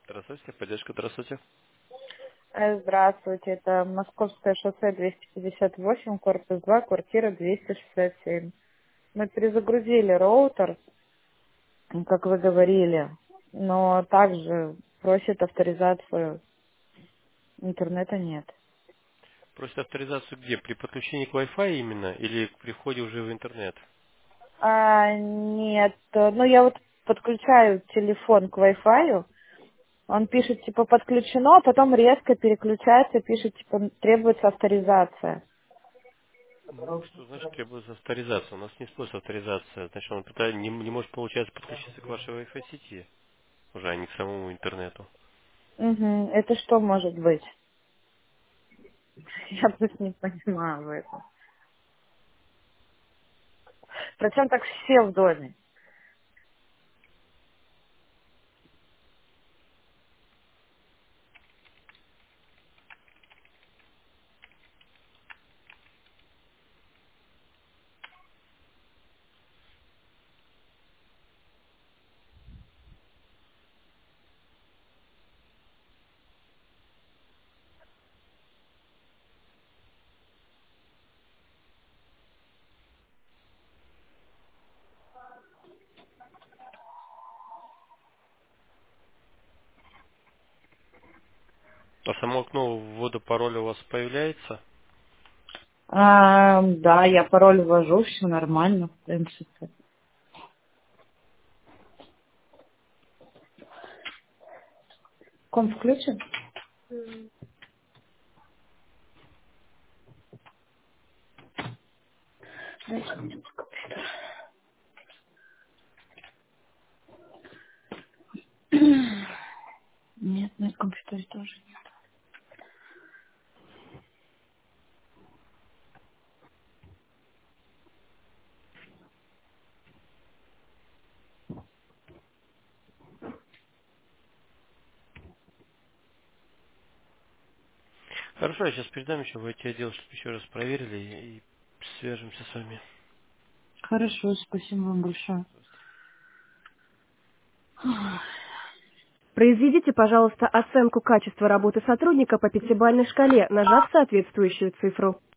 Здравствуйте, поддержка, здравствуйте. Здравствуйте, это Московское шоссе 258, корпус 2, квартира 267. Мы перезагрузили роутер, как вы говорили, но также просит авторизацию, интернета нет. Просит авторизацию где? При подключении к Wi-Fi именно или при входе уже в интернет? Нет, ну я вот подключаю телефон к Wi-Fi, он пишет типа подключено, а потом резко переключается, пишет типа требуется авторизация. Что значит требуется авторизация? У нас не используется авторизация. Значит, он не может, получается, подключиться к вашей Wi-Fi сети, уже, а не к самому интернету. Угу. Это что может быть? Я просто не понимаю в этом. Причем так все в доме. А само окно ввода пароля у вас появляется? Да, я пароль ввожу, все нормально, в принципе. Комп включен? Нет, на компьютере тоже нет. Хорошо, я сейчас передам еще в IT-отдел, чтобы еще раз проверили и свяжемся с вами. Хорошо, спасибо вам большое. Произведите, пожалуйста, оценку качества работы сотрудника по пятибалльной шкале, нажав соответствующую цифру.